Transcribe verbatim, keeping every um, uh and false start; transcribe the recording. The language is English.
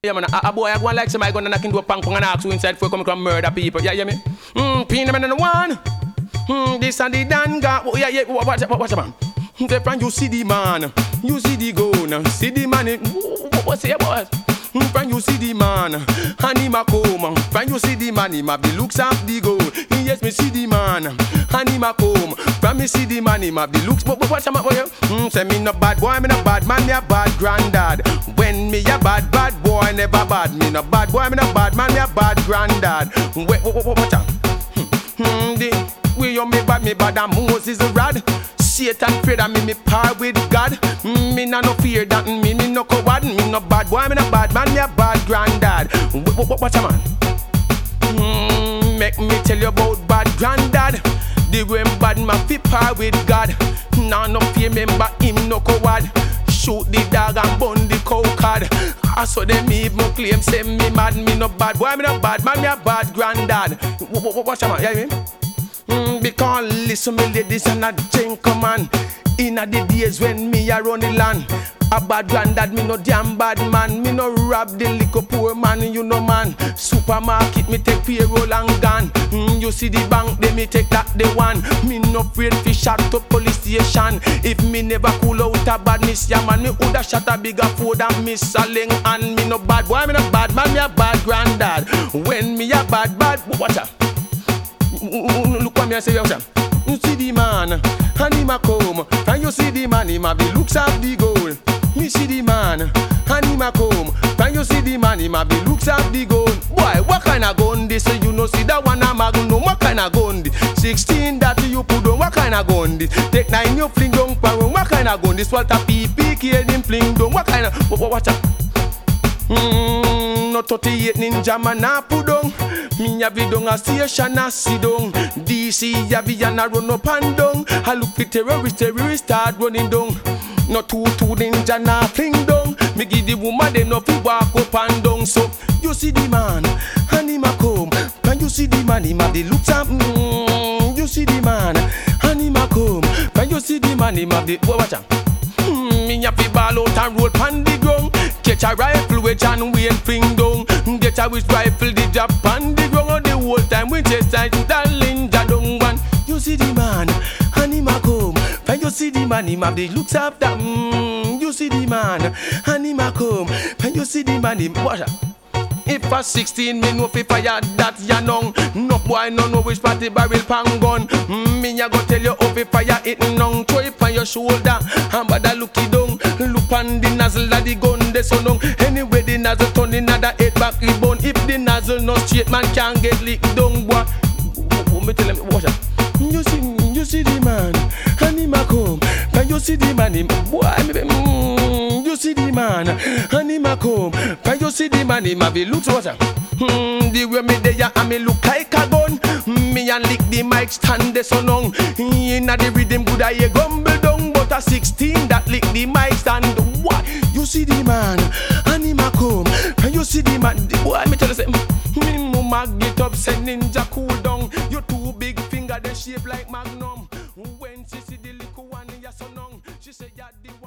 Yeah, man, a, a boy I go and like somebody gonna knock into a pang pong and ask who inside for coming to murder people. Yeah, yeah, me. Hmm, pin them in the one. Hmm, this and the danga. Oh, yeah, yeah. What, what, what, what's the man? Say, friend, you see the man, you see the gun, see the man. In, what's it, boys? Friend, you see the man, and him a come. Friend, you see the man, him have the looks of the gold. Yes, me see the man, and him a come. Friend, me see the man, him have the looks. But what's the matter, boy? Mm, say me no bad boy, me no bad man, me a bad granddad. When me a bad bad boy, never bad. Me no bad boy, me no bad man, me a bad granddad. Wait, what, what, what's that? Hmm, the way you me bad, me bad, and Moses a rod. Satan afraid of me, me par with God. Me no no fear that me, me no coward. Me no bad boy, me no bad man, me a bad granddad. What, what, what's a man? Mm, make me tell you about bad granddad. The way bad man fi par with God. Nah no fear, remember him no coward. Shoot the dog and burn the cow card. I saw them even claim say me mad. Me no bad boy, me no bad man, me a bad granddad. What, what, what's a man? Yeah, you mean? Mm, because listen me ladies and a gentleman. Inna the days when me a run the land, a bad granddad, me no damn bad man. Me no rob the little poor man, you know man. Supermarket, me take payroll and gun. Mm, you see the bank, they me take that the one. Me no afraid fi shot to police station. If me never cool out a badness, yeah man, me woulda shot a bigger food than Miss Saling. And me no bad boy, me no bad man, me a bad granddad. When me a bad bad, watch out. Look what me I say, you see the man, and him a come. And you see the man, him have the looks of the gold. Me see the man, and him a come. And you see the man, him have the looks of the gold. Boy, what kind of gun this? You know see that one a magnum. What kind of gun this? Sixteen that you put on. What kind of gun this? Take nine you fling down parang. What kind of gun this? Walter P P K him fling down. What kind of? What what what? Hmm, no thirty-eight ninja man a put down. Me have it down a station a sit down. D C have it and a run up and down. I look for terrorist, terrorist start running down. No two two ninja na fling down. Me give the woman they no fi walk up and down. So you see the man and him a come. And you see the man him have the looks up. Mm, you see the man and him a come. And you see the man him have the watch out. Mm, me have fi ball out and roll pan the ground. Catch a rifle with John Wayne fling down. Get a which rifle the drop on the ground. The whole time we just like that ninja down one. You see the man and him a come. And you see the man him have the looks of that. Mm, you see the man and him a come. And you see the man him watch out. If a sixteen me know fi fire that ya nong. No boy no know which party barrel pan gun. Mm, me a go tell you how fi fire it nong. Throw it on your shoulder and bada look it down. Look on the nozzle of the gun de so long. Anyway the nozzle turn another head back the bone. If the nozzle no straight man can't get licked down boy. Me tell him watch out. You see, you see the man and him a come. And you see the man him boy. Mm, you see the man and him a come. And you see the man him a be looks watch out. Mm, the way me there and me look like a gun. Me and lick the mic stand there so long. Inna the rhythm good I hear gumble down. But a sixteen that lick the mic stand. What? You see the man and him a come. And you see the man. The boy me tell you say. Me mama get up say ninja cool down. Your two big finger they shape like magnum. When she see the little one, ya so long, she say ya the